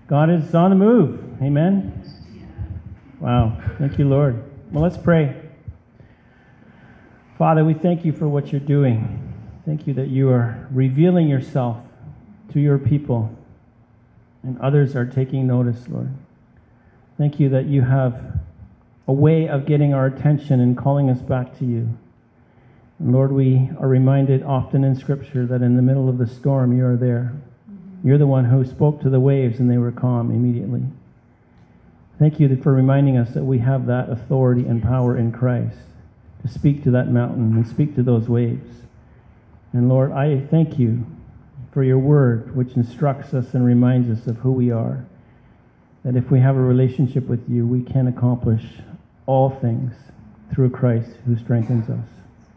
God is on the move. Amen. Wow. Thank you, Lord. Well, let's pray. Father, we thank you for what you're doing. Thank you that you are revealing yourself to your people, and others are taking notice, Lord. Thank you that you have a way of getting our attention and calling us back to you. And Lord, we are reminded often in Scripture that in the middle of the storm, you are there. You're the one who spoke to the waves and they were calm immediately. Thank you for reminding us that we have that authority and power in Christ to speak to that mountain and speak to those waves. And Lord, I thank you for your word, which instructs us and reminds us of who we are. That if we have a relationship with you, we can accomplish all things through Christ who strengthens us.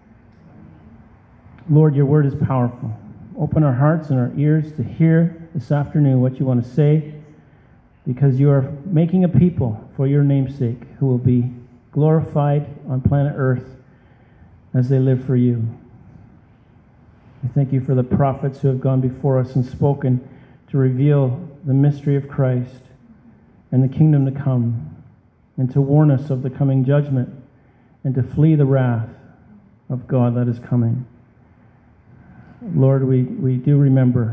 Lord, your word is powerful. Open our hearts and our ears to hear this afternoon what you want to say, because you are making a people for your name's sake who will be glorified on planet Earth as they live for you. We thank you for the prophets who have gone before us and spoken to reveal the mystery of Christ and the kingdom to come, and to warn us of the coming judgment and to flee the wrath of God that is coming. Lord, we do remember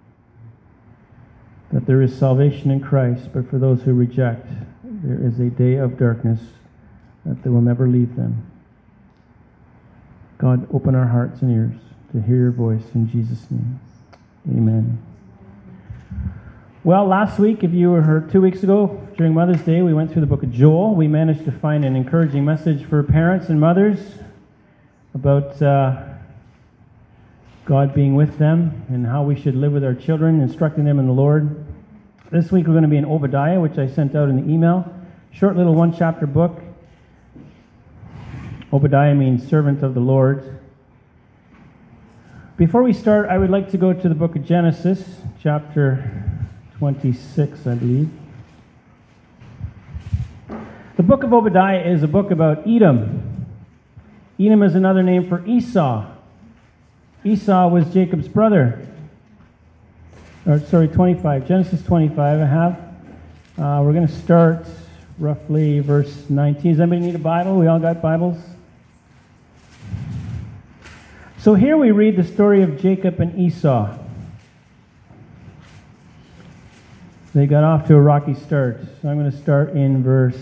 that there is salvation in Christ, but for those who reject, there is a day of darkness that they will never leave them. God, open our hearts and ears to hear your voice in Jesus' name. Amen. Well, last week, if you were here 2 weeks ago, during Mother's Day, we went through the book of Joel. We managed to find an encouraging message for parents and mothers about God being with them and how we should live with our children, instructing them in the Lord. This week we're going to be in Obadiah, which I sent out in the email. Short little one-chapter book. Obadiah means servant of the Lord. Before we start, I would like to go to the book of Genesis, chapter 26, I believe. The book of Obadiah is a book about Edom. Edom is another name for Esau. Esau was Jacob's brother. 25. Genesis 25 I have. We're going to start roughly verse 19. Does anybody need a Bible? We all got Bibles? So here we read the story of Jacob and Esau. They got off to a rocky start. So I'm going to start in verse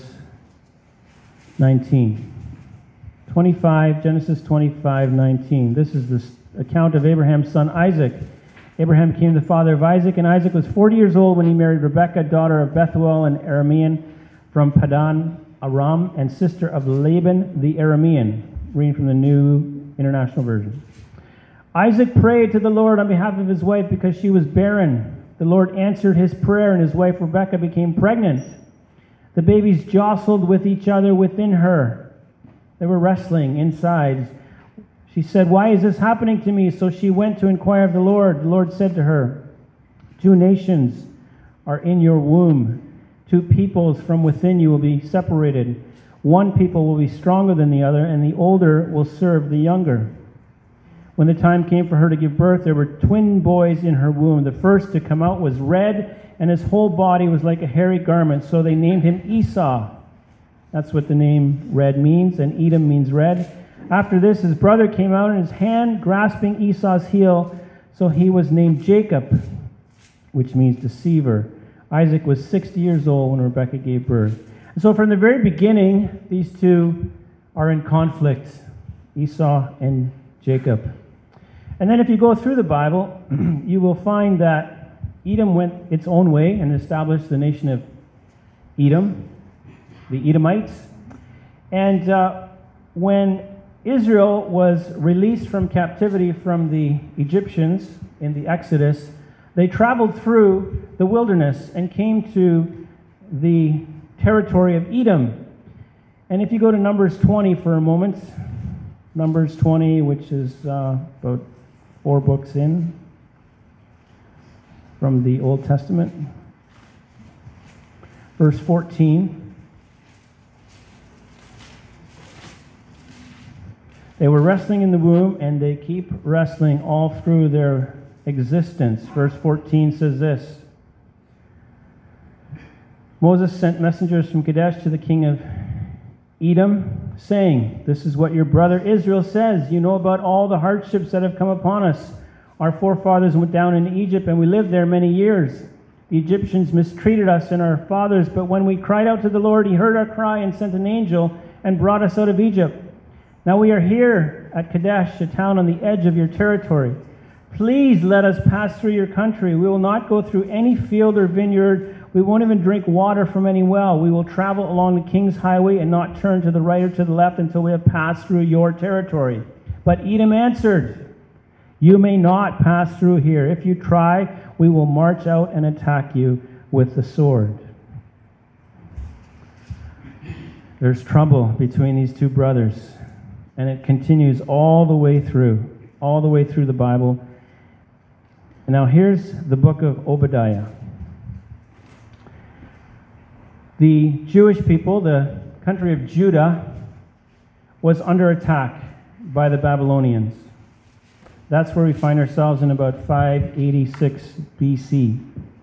19. 25, Genesis 25:19. This is the account of Abraham's son Isaac. Abraham became the father of Isaac, and Isaac was 40 years old when he married Rebekah, daughter of Bethuel an Aramean from Padan Aram, and sister of Laban the Aramean. Reading from the New International Version. Isaac prayed to the Lord on behalf of his wife because she was barren. The Lord answered his prayer, and his wife Rebekah became pregnant. The babies jostled with each other within her. They were wrestling inside. She said, "Why is this happening to me?" So she went to inquire of the Lord. The Lord said to her, "Two nations are in your womb. Two peoples from within you will be separated. One people will be stronger than the other, and the older will serve the younger." When the time came for her to give birth, there were twin boys in her womb. The first to come out was red, and his whole body was like a hairy garment, so they named him Esau. That's what the name red means, and Edom means red. After this, his brother came out, and his hand grasping Esau's heel, so he was named Jacob, which means deceiver. Isaac was 60 years old when Rebekah gave birth. And so from the very beginning, these two are in conflict, Esau and Jacob. And then if you go through the Bible, you will find that Edom went its own way and established the nation of Edom, the Edomites. And when Israel was released from captivity from the Egyptians in the Exodus, they traveled through the wilderness and came to the territory of Edom. And if you go to Numbers 20 for a moment, Numbers 20, which is about 4 books in from the Old Testament, verse 14. They were wrestling in the womb, and they keep wrestling all through their existence. Verse 14 says this: Moses sent messengers from Kadesh to the king of Edom, saying, "This is what your brother Israel says. You know about all the hardships that have come upon us. Our forefathers went down into Egypt, and we lived there many years. The Egyptians mistreated us and our fathers, but when we cried out to the Lord, he heard our cry and sent an angel and brought us out of Egypt. Now we are here at Kadesh, a town on the edge of your territory. Please let us pass through your country. We will not go through any field or vineyard. We won't even drink water from any well. We will travel along the king's highway and not turn to the right or to the left until we have passed through your territory." But Edom answered, "You may not pass through here. If you try, we will march out and attack you with the sword." There's trouble between these two brothers, and it continues all the way through the Bible. And now here's the book of Obadiah. The Jewish people, the country of Judah, was under attack by the Babylonians. That's where we find ourselves in about 586 BC.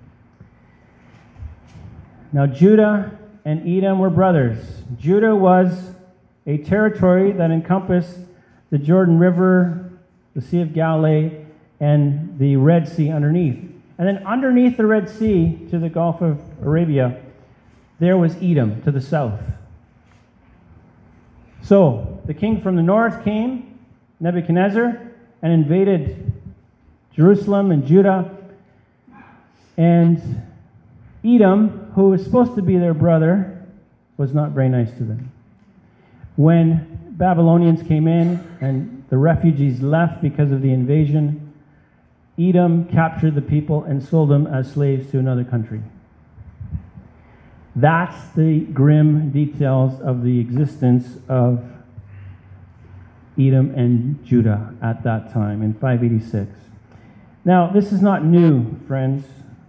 Now, Judah and Edom were brothers. Judah was a territory that encompassed the Jordan River, the Sea of Galilee, and the Red Sea underneath. And then underneath the Red Sea to the Gulf of Arabia, there was Edom to the south. So, the king from the north came, Nebuchadnezzar, and invaded Jerusalem and Judah. And Edom, who was supposed to be their brother, was not very nice to them. When Babylonians came in and the refugees left because of the invasion, Edom captured the people and sold them as slaves to another country. That's the grim details of the existence of Edom and Judah at that time in 586. Now, this is not new, friends.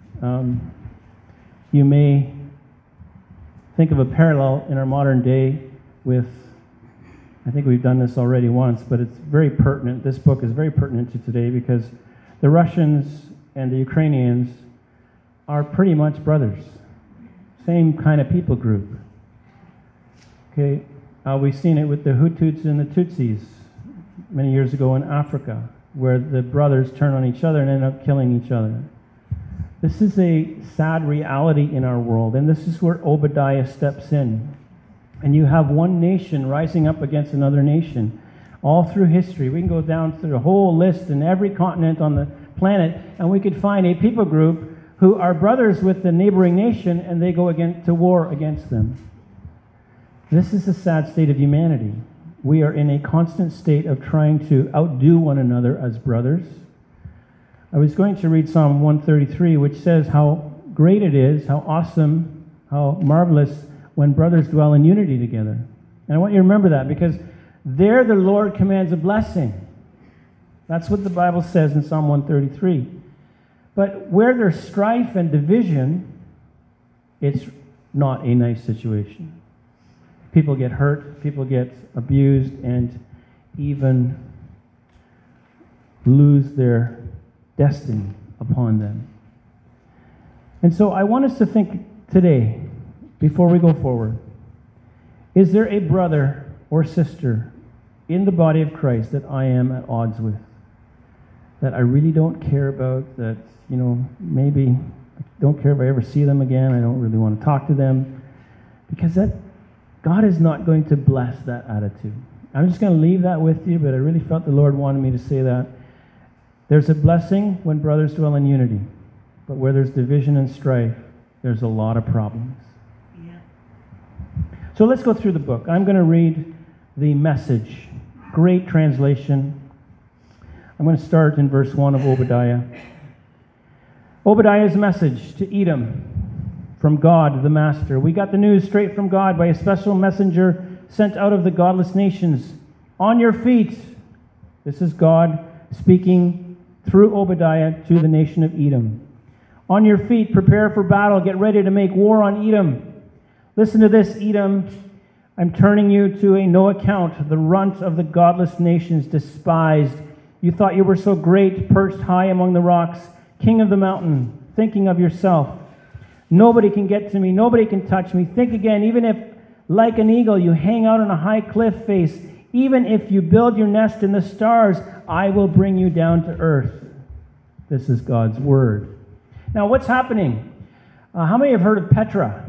You may think of a parallel in our modern day with, I think we've done this already once, but it's very pertinent. This book is very pertinent to today because the Russians and the Ukrainians are pretty much brothers. Same kind of people group. Okay, we've seen it with the Hutus and the Tutsis many years ago in Africa, where the brothers turn on each other and end up killing each other. This is a sad reality in our world, and this is where Obadiah steps in. And you have one nation rising up against another nation. All through history, we can go down through the whole list in every continent on the planet, and we could find a people group who are brothers with the neighboring nation, and they go to war against them. This is a sad state of humanity. We are in a constant state of trying to outdo one another as brothers. I was going to read Psalm 133, which says how great it is, how awesome, how marvelous when brothers dwell in unity together. And I want you to remember that, because there the Lord commands a blessing. That's what the Bible says in Psalm 133. But where there's strife and division, it's not a nice situation. People get hurt, people get abused, and even lose their destiny upon them. And so I want us to think today, before we go forward, is there a brother or sister in the body of Christ that I am at odds with? That I really don't care about, that, maybe I don't care if I ever see them again, I don't really want to talk to them, because that God is not going to bless that attitude. I'm just going to leave that with you, but I really felt the Lord wanted me to say that. There's a blessing when brothers dwell in unity, but where there's division and strife, there's a lot of problems. Yeah. So let's go through the book. I'm going to read the Message. Great translation. I'm going to start in verse 1 of Obadiah. Obadiah's message to Edom from God, the Master. We got the news straight from God by a special messenger sent out of the godless nations. On your feet. This is God speaking through Obadiah to the nation of Edom. On your feet, prepare for battle. Get ready to make war on Edom. Listen to this, Edom. I'm turning you to a no account, the runt of the godless nations, despised. You thought you were so great, perched high among the rocks, king of the mountain, thinking of yourself. Nobody can get to me. Nobody can touch me. Think again, even if, like an eagle, you hang out on a high cliff face, even if you build your nest in the stars, I will bring you down to earth. This is God's word. Now, what's happening? How many have heard of Petra?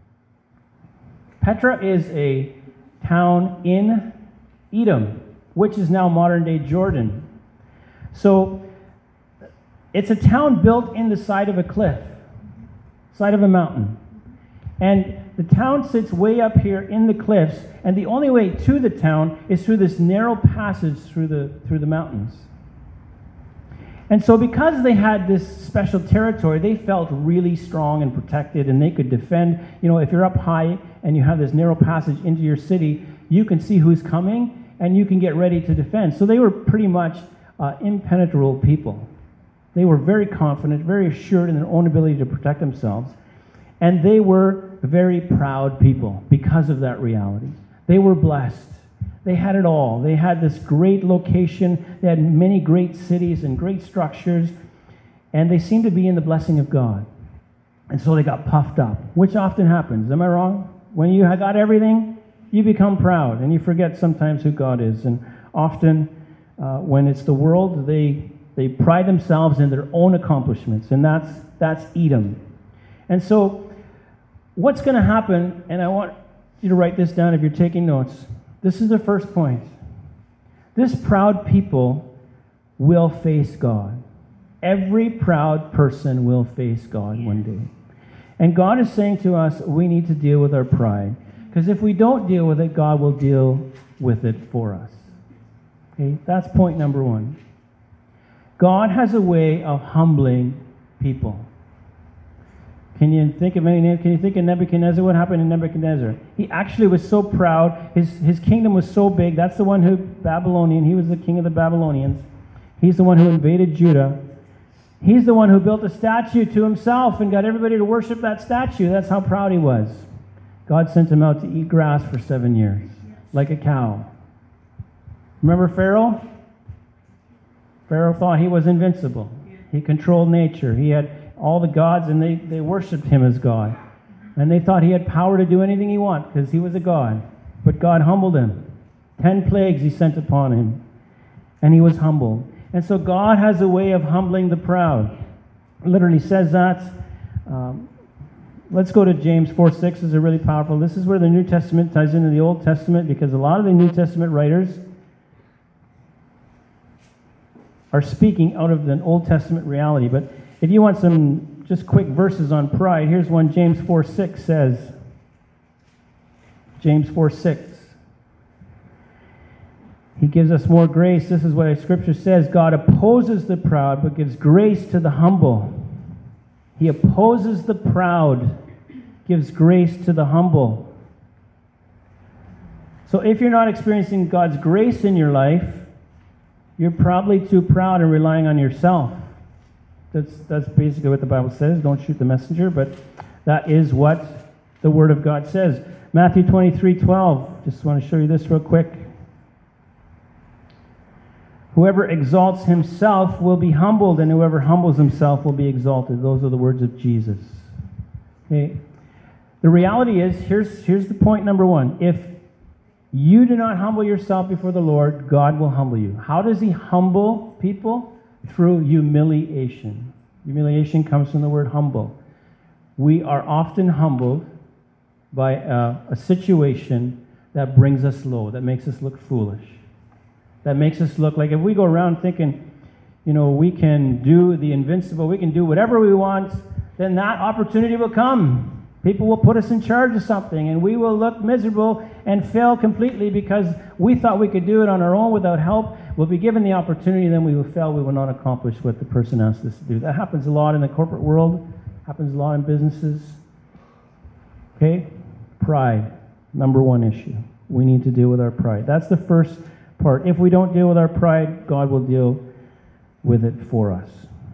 Petra is a town in Edom, which is now modern-day Jordan. So, it's a town built in the side of a cliff, side of a mountain. And the town sits way up here in the cliffs, and the only way to the town is through this narrow passage through the mountains. And so because they had this special territory, they felt really strong and protected, and they could defend. You know, if you're up high and you have this narrow passage into your city, you can see who's coming, and you can get ready to defend. So they were pretty much impenetrable people. They were very confident, very assured in their own ability to protect themselves. And they were very proud people because of that reality. They were blessed. They had it all. They had this great location. They had many great cities and great structures. And they seemed to be in the blessing of God. And so they got puffed up, which often happens. Am I wrong? When you got everything, you become proud. And you forget sometimes who God is. And often when it's the world, they pride themselves in their own accomplishments. And that's Edom. And so what's going to happen, and I want you to write this down if you're taking notes. This is the first point. This proud people will face God. Every proud person will face God one day. And God is saying to us, we need to deal with our pride. Because if we don't deal with it, God will deal with it for us. Okay, that's point number one. God has a way of humbling people. Can you think of any name? Can you think of Nebuchadnezzar? What happened to Nebuchadnezzar? He actually was so proud. His kingdom was so big. That's the one who, Babylonian, he was the king of the Babylonians. He's the one who invaded Judah. He's the one who built a statue to himself and got everybody to worship that statue. That's how proud he was. God sent him out to eat grass for 7 years, like a cow. Remember Pharaoh? Pharaoh thought he was invincible. He controlled nature. He had all the gods, and they worshipped him as God. And they thought he had power to do anything he wanted because he was a god. But God humbled him. 10 plagues he sent upon him. And he was humbled. And so God has a way of humbling the proud. It literally says that. Let's go to James 4:6. This is really powerful. This is where the New Testament ties into the Old Testament, because a lot of the New Testament writers are speaking out of an Old Testament reality. But if you want some just quick verses on pride, here's one. James 4:6 says, James 4:6. He gives us more grace. This is what Scripture says. God opposes the proud, but gives grace to the humble. He opposes the proud, gives grace to the humble. So if you're not experiencing God's grace in your life, you're probably too proud and relying on yourself. That's basically what the Bible says. Don't shoot the messenger, but that is what the Word of God says. Matthew 23:12. Just want to show you this real quick. Whoever exalts himself will be humbled, and whoever humbles himself will be exalted. Those are the words of Jesus. Okay. The reality is, here's the point number one. If you do not humble yourself before the Lord, God will humble you. How does He humble people? Through humiliation. Humiliation comes from the word humble. We are often humbled by a situation that brings us low, that makes us look foolish, that makes us look like, if we go around thinking, we can do the invincible, we can do whatever we want, then that opportunity will come. People will put us in charge of something, and we will look miserable and fail completely because we thought we could do it on our own without help. We'll be given the opportunity, then we will fail. We will not accomplish what the person asked us to do. That happens a lot in the corporate world, happens a lot in businesses. Okay? Pride, number one issue. We need to deal with our pride. That's the first part. If we don't deal with our pride, God will deal with it for us.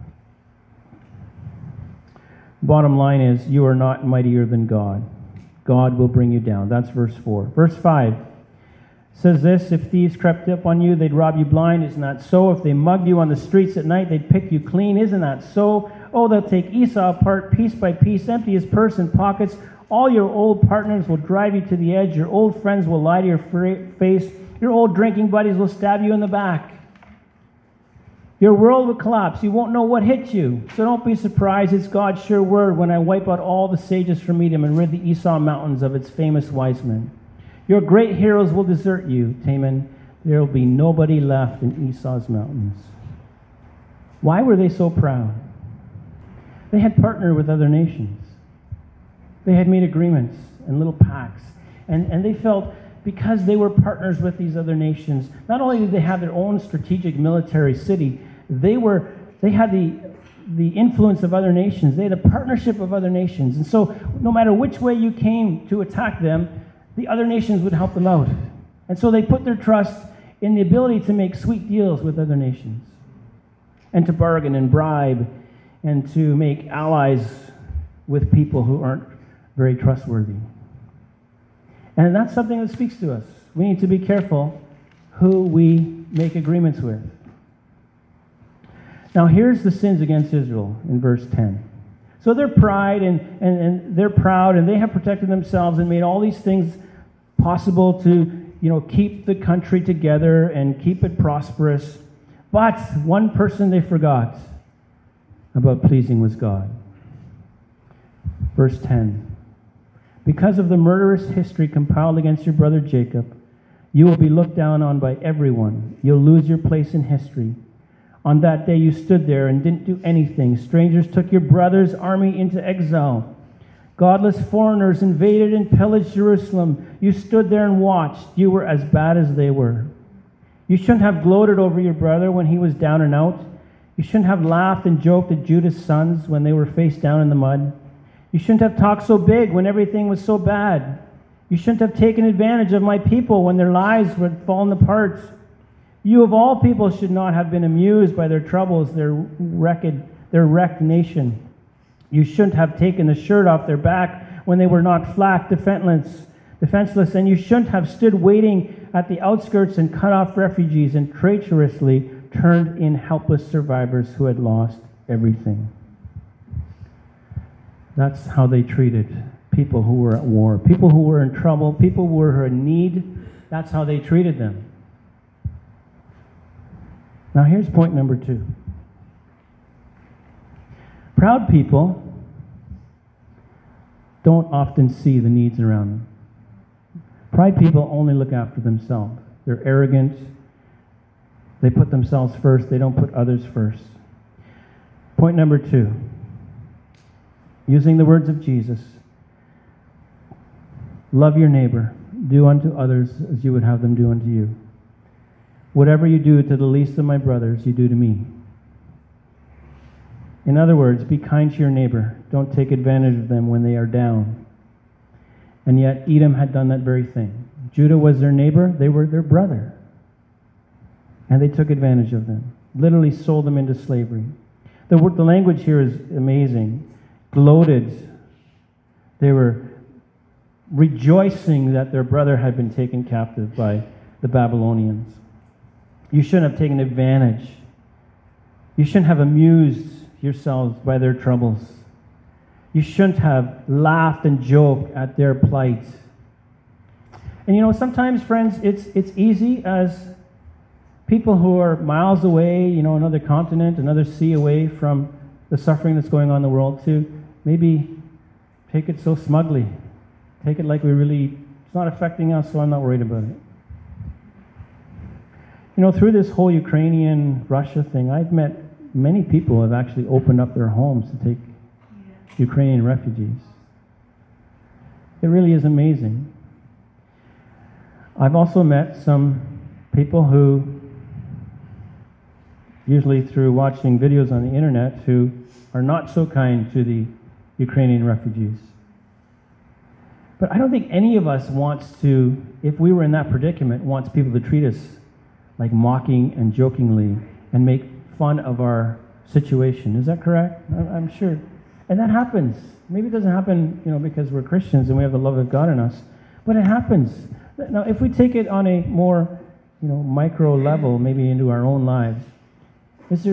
Bottom line is, you are not mightier than God. God will bring you down. That's verse 4. Verse 5 says this: if thieves crept up on you, they'd rob you blind. Isn't that so? If they mugged you on the streets at night, they'd pick you clean. Isn't that so? Oh, they'll take Esau apart piece by piece, empty his purse and pockets. All your old partners will drive you to the edge. Your old friends will lie to your face. Your old drinking buddies will stab you in the back. Your world will collapse. You won't know what hit you. So don't be surprised. It's God's sure word when I wipe out all the sages from Edom and rid the Esau mountains of its famous wise men. Your great heroes will desert you, Taman. There will be nobody left in Esau's mountains. Why were they so proud? They had partnered with other nations. They had made agreements and little pacts. And they felt because they were partners with these other nations, not only did they have their own strategic military city, they had the influence of other nations. They had a partnership of other nations. And so no matter which way you came to attack them, the other nations would help them out. And so they put their trust in the ability to make sweet deals with other nations and to bargain and bribe and to make allies with people who aren't very trustworthy. And that's something that speaks to us. We need to be careful who we make agreements with. Now here's the sins against Israel in verse 10. So their pride and they're proud and they have protected themselves and made all these things possible to keep the country together and keep it prosperous. But one person they forgot about pleasing was God. Verse 10. Because of the murderous history compiled against your brother Jacob, you will be looked down on by everyone. You'll lose your place in history. On that day you stood there and didn't do anything. Strangers took your brother's army into exile. Godless foreigners invaded and pillaged Jerusalem. You stood there and watched. You were as bad as they were. You shouldn't have gloated over your brother when he was down and out. You shouldn't have laughed and joked at Judah's sons when they were face down in the mud. You shouldn't have talked so big when everything was so bad. You shouldn't have taken advantage of my people when their lives had fallen apart. You of all people should not have been amused by their troubles, their wrecked nation. You shouldn't have taken the shirt off their back when they were knocked flat, defenseless, and you shouldn't have stood waiting at the outskirts and cut off refugees and traitorously turned in helpless survivors who had lost everything. That's how they treated people who were at war, people who were in trouble, people who were in need. That's how they treated them. Now here's point number 2. Proud people don't often see the needs around them. Pride people only look after themselves. They're arrogant. They put themselves first. They don't put others first. Point number 2. Using the words of Jesus, love your neighbor, do unto others as you would have them do unto you. Whatever you do to the least of my brothers, you do to me. In other words, be kind to your neighbor. Don't take advantage of them when they are down. And yet Edom had done that very thing. Judah was their neighbor, they were their brother. And they took advantage of them, literally sold them into slavery. The language here is amazing. Gloated. They were rejoicing that their brother had been taken captive by the Babylonians. You shouldn't have taken advantage. You shouldn't have amused yourselves by their troubles. You shouldn't have laughed and joked at their plight. And sometimes, friends, it's easy as people who are miles away, another continent, another sea away from the suffering that's going on in the world, to maybe take it so smugly. Take it like it's not affecting us, so I'm not worried about it. Through this whole Ukrainian-Russia thing, I've met many people who have actually opened up their homes to take Ukrainian refugees. It really is amazing. I've also met some people who, usually through watching videos on the internet, who are not so kind to the Ukrainian refugees. But I don't think any of us wants to, if we were in that predicament, wants people to treat us like mocking and jokingly and make fun of our situation. Is that correct? I'm sure. And that happens. Maybe it doesn't happen, because we're Christians and we have the love of God in us, but it happens. Now, if we take it on a more, micro level, maybe into our own lives, is there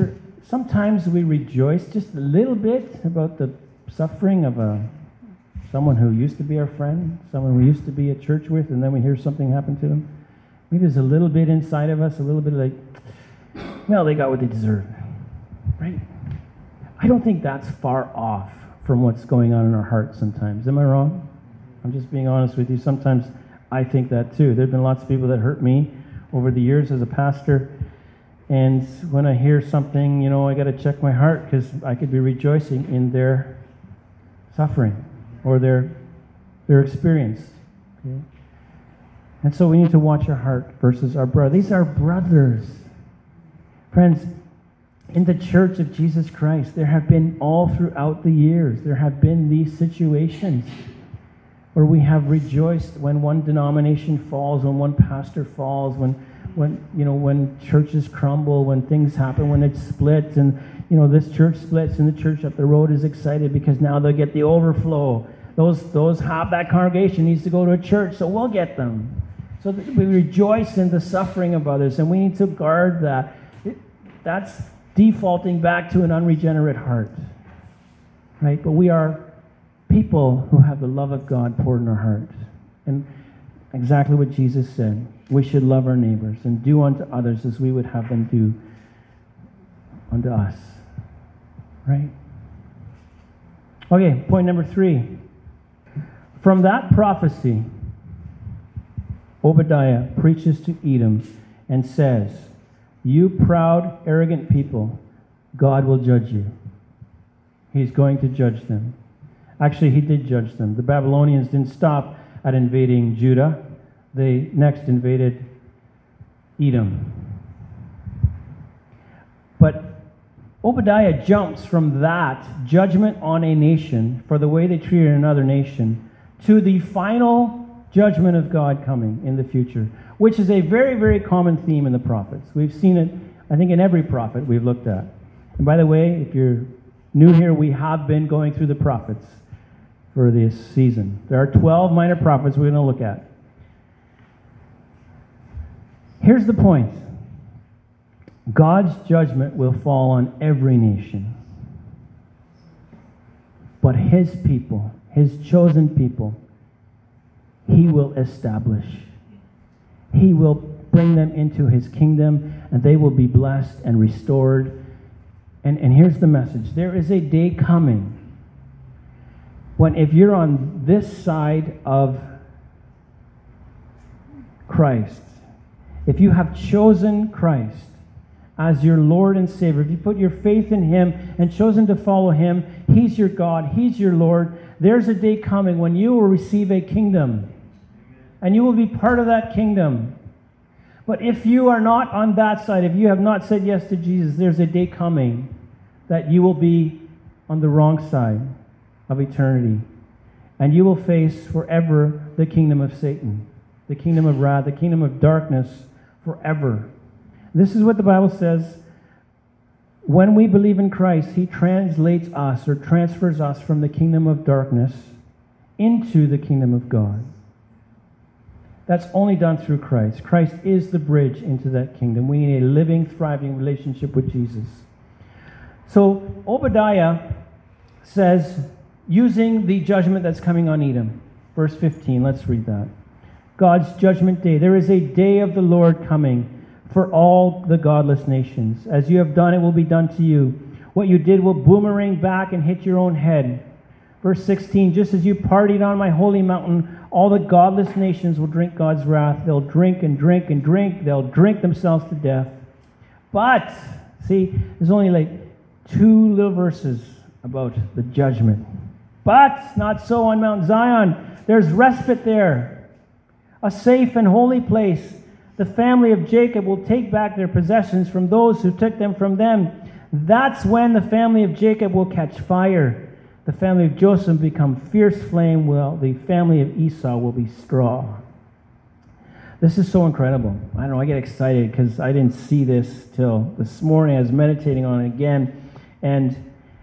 sometimes we rejoice just a little bit about the suffering of someone who used to be our friend, someone we used to be at church with, and then we hear something happen to them. Maybe there's a little bit inside of us, a little bit like, well, they got what they deserve, right? I don't think that's far off from what's going on in our hearts sometimes. Am I wrong? I'm just being honest with you. Sometimes I think that too. There have been lots of people that hurt me over the years as a pastor, and when I hear something, I got to check my heart because I could be rejoicing in their suffering or their experience. Okay? And so we need to watch our heart versus our brother. These are brothers. Friends, in the church of Jesus Christ, there have been all throughout the years, there have been these situations where we have rejoiced when one denomination falls, when one pastor falls, when churches crumble, when things happen, when it splits, and this church splits and the church up the road is excited because now they'll get the overflow. That congregation needs to go to a church, so we'll get them. So we rejoice in the suffering of others, and we need to guard that. That's defaulting back to an unregenerate heart, right? But we are people who have the love of God poured in our hearts. And exactly what Jesus said, we should love our neighbors and do unto others as we would have them do unto us, right? Okay, point number 3. From that prophecy, Obadiah preaches to Edom and says, "You proud, arrogant people, God will judge you." He's going to judge them. Actually, he did judge them. The Babylonians didn't stop at invading Judah. They next invaded Edom. But Obadiah jumps from that judgment on a nation for the way they treated another nation to the final judgment of God coming in the future, which is a very, very common theme in the prophets. We've seen it, I think, in every prophet we've looked at. And by the way, if you're new here, we have been going through the prophets for this season. There are 12 minor prophets we're going to look at. Here's the point. God's judgment will fall on every nation. But his people, his chosen people, he will establish. He will bring them into his kingdom, and they will be blessed and restored. And here's the message. There is a day coming when, if you're on this side of Christ, if you have chosen Christ as your Lord and Savior, if you put your faith in him and chosen to follow him, he's your God, he's your Lord, there's a day coming when you will receive a kingdom. And you will be part of that kingdom. But if you are not on that side, if you have not said yes to Jesus, there's a day coming that you will be on the wrong side of eternity. And you will face forever the kingdom of Satan, the kingdom of wrath, the kingdom of darkness forever. This is what the Bible says. When we believe in Christ, he translates us or transfers us from the kingdom of darkness into the kingdom of God. That's only done through Christ. Christ is the bridge into that kingdom. We need a living, thriving relationship with Jesus. So Obadiah says, using the judgment that's coming on Edom, verse 15, let's read that. God's judgment day. There is a day of the Lord coming for all the godless nations. As you have done, it will be done to you. What you did will boomerang back and hit your own head. Verse 16, just as you partied on my holy mountain, all the godless nations will drink God's wrath. They'll drink and drink and drink. They'll drink themselves to death. But, see, there's only like 2 little verses about the judgment. But, not so on Mount Zion. There's respite there. A safe and holy place. The family of Jacob will take back their possessions from those who took them from them. That's when the family of Jacob will catch fire. The family of Joseph become fierce flame, while the family of Esau will be straw. This is so incredible. I don't know, I get excited because I didn't see this till this morning. I was meditating on it again. And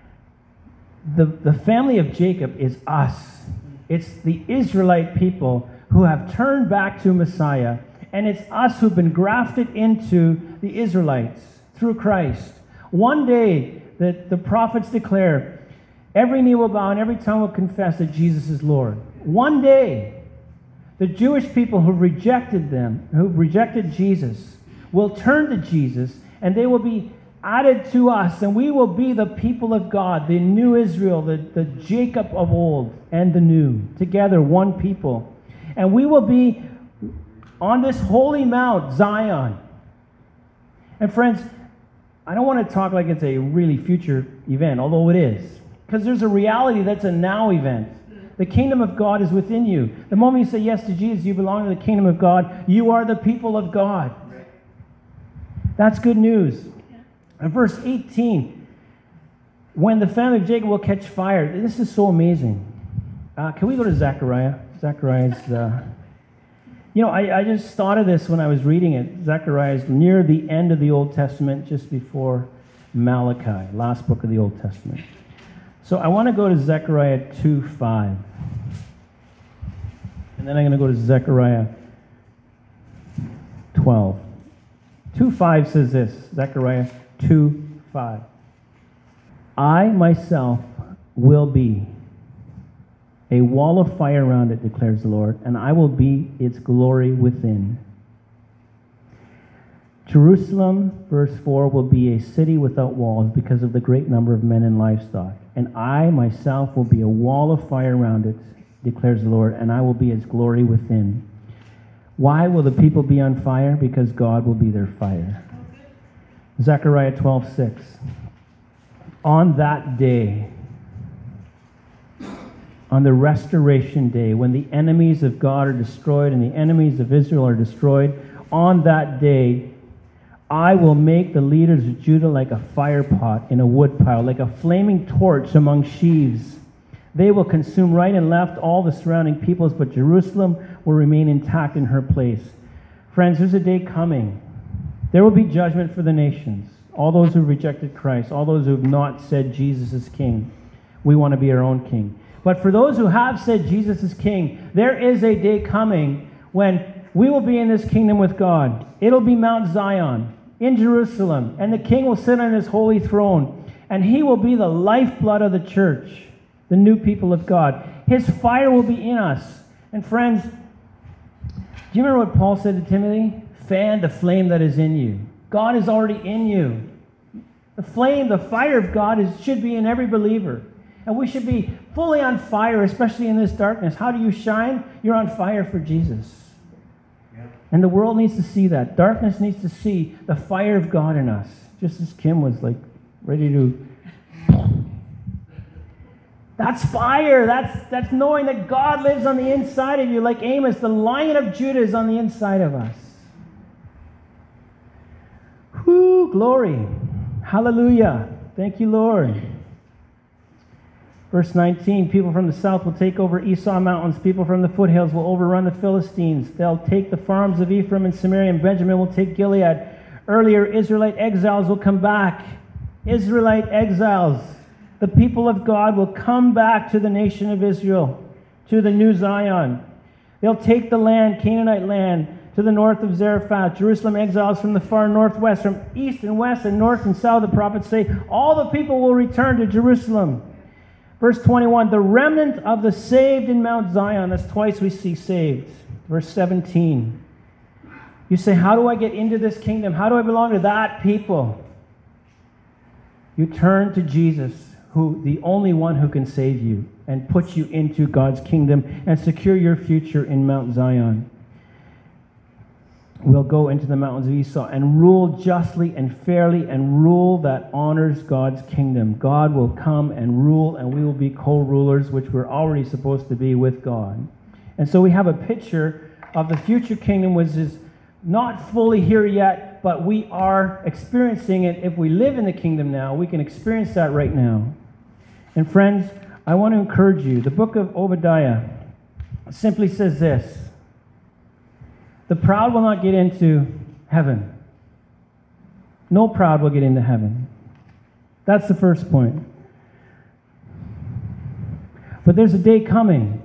the family of Jacob is us. It's the Israelite people who have turned back to Messiah. And it's us who've been grafted into the Israelites through Christ. One day that the prophets declare, every knee will bow and every tongue will confess that Jesus is Lord. One day, the Jewish people who rejected Jesus, will turn to Jesus, and they will be added to us, and we will be the people of God, the new Israel, the Jacob of old and the new, together one people. And we will be on this holy mount, Zion. And friends, I don't want to talk like it's a really future event, although it is, because there's a reality that's a now event. The kingdom of God is within you. The moment you say yes to Jesus, you belong to the kingdom of God. You are the people of God. That's good news. In verse 18, when the family of Jacob will catch fire, this is so amazing. Can we go to Zechariah? Zechariah's, I just thought of this when I was reading it. Zechariah is near the end of the Old Testament, just before Malachi, last book of the Old Testament. So I want to go to Zechariah 2:5. And then I'm going to go to Zechariah 12. 2:5 says this, Zechariah 2:5. I myself will be a wall of fire around it, declares the Lord, and I will be its glory within. Jerusalem, verse 4, will be a city without walls because of the great number of men and livestock. And I myself will be a wall of fire around it, declares the Lord, and I will be its glory within. Why will the people be on fire? Because God will be their fire. Zechariah 12:6. On that day, on the restoration day, when the enemies of God are destroyed and the enemies of Israel are destroyed, on that day, I will make the leaders of Judah like a fire pot in a woodpile, like a flaming torch among sheaves. They will consume right and left all the surrounding peoples, but Jerusalem will remain intact in her place. Friends, there's a day coming. There will be judgment for the nations. All those who rejected Christ, all those who have not said Jesus is king. We want to be our own king. But for those who have said Jesus is king, there is a day coming when we will be in this kingdom with God. It'll be Mount Zion in Jerusalem, and the king will sit on his holy throne, and he will be the lifeblood of the church, the new people of God. His fire will be in us. And friends, do you remember what Paul said to Timothy? Fan the flame that is in you. God is already in you. The flame, the fire of God should be in every believer. And we should be fully on fire, especially in this darkness. How do you shine? You're on fire for Jesus. And the world needs to see that. Darkness needs to see the fire of God in us. Just as Kim was like ready to... That's fire. That's knowing that God lives on the inside of you. Like Amos, the Lion of Judah is on the inside of us. Whoo, glory. Hallelujah. Thank you, Lord. Verse 19, people from the south will take over Esau mountains. People from the foothills will overrun the Philistines. They'll take the farms of Ephraim and Samaria, and Benjamin will take Gilead. Earlier, Israelite exiles will come back. Israelite exiles. The people of God will come back to the nation of Israel, to the new Zion. They'll take the land, Canaanite land, to the north of Zarephath. Jerusalem exiles from the far northwest, from east and west and north and south. The prophets say, all the people will return to Jerusalem. Verse 21, the remnant of the saved in Mount Zion. That's twice we see saved. Verse 17. You say, how do I get into this kingdom? How do I belong to that people? You turn to Jesus, who the only one who can save you and put you into God's kingdom and secure your future in Mount Zion. We'll go into the mountains of Esau and rule justly and fairly and rule that honors God's kingdom. God will come and rule, and we will be co-rulers, which we're already supposed to be with God. And so we have a picture of the future kingdom, which is not fully here yet, but we are experiencing it. If we live in the kingdom now, we can experience that right now. And friends, I want to encourage you. The book of Obadiah simply says this: the proud will not get into heaven. No proud will get into heaven. That's the first point. But there's a day coming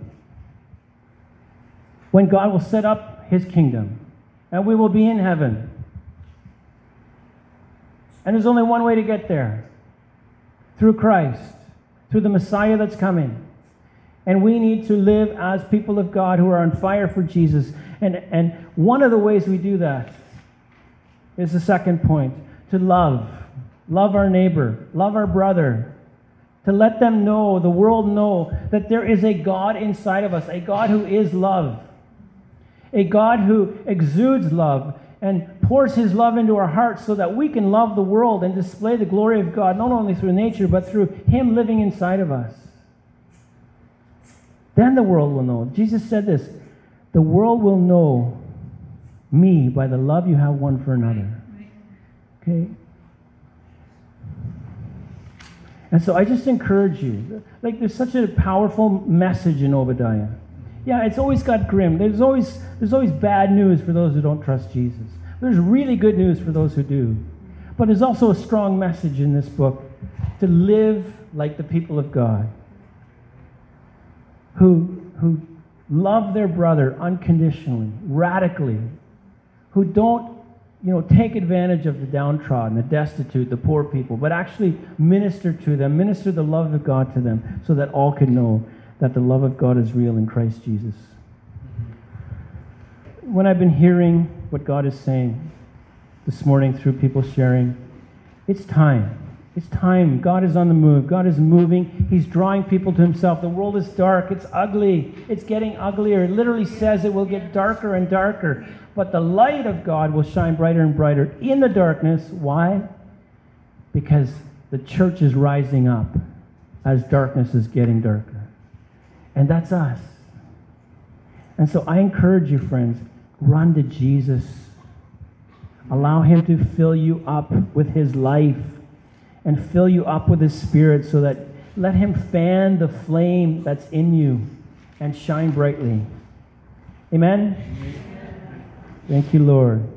when God will set up his kingdom, and we will be in heaven. And there's only one way to get there. Through Christ. Through the Messiah that's coming. And we need to live as people of God who are on fire for Jesus. And one of the ways we do that is the second point. To love. Love our neighbor. Love our brother. To let them know, the world know, that there is a God inside of us. A God who is love. A God who exudes love and pours His love into our hearts so that we can love the world and display the glory of God, not only through nature, but through Him living inside of us. Then the world will know. Jesus said this, the world will know me by the love you have one for another. Okay? And so I just encourage you, like there's such a powerful message in Obadiah. Yeah, it's always got grim. There's always bad news for those who don't trust Jesus. There's really good news for those who do. But there's also a strong message in this book to live like the people of God, who love their brother unconditionally, radically, who don't take advantage of the downtrodden, the destitute, the poor people, but actually minister to them, minister the love of God to them so that all can know that the love of God is real in Christ Jesus. When I've been hearing what God is saying this morning through people sharing, it's time. It's time. God is on the move. God is moving. He's drawing people to Himself. The world is dark. It's ugly. It's getting uglier. It literally says it will get darker and darker. But the light of God will shine brighter and brighter in the darkness. Why? Because the church is rising up as darkness is getting darker. And that's us. And so I encourage you, friends, run to Jesus. Allow Him to fill you up with His life and fill you up with His Spirit so that let Him fan the flame that's in you and shine brightly. Amen? Thank you, Lord.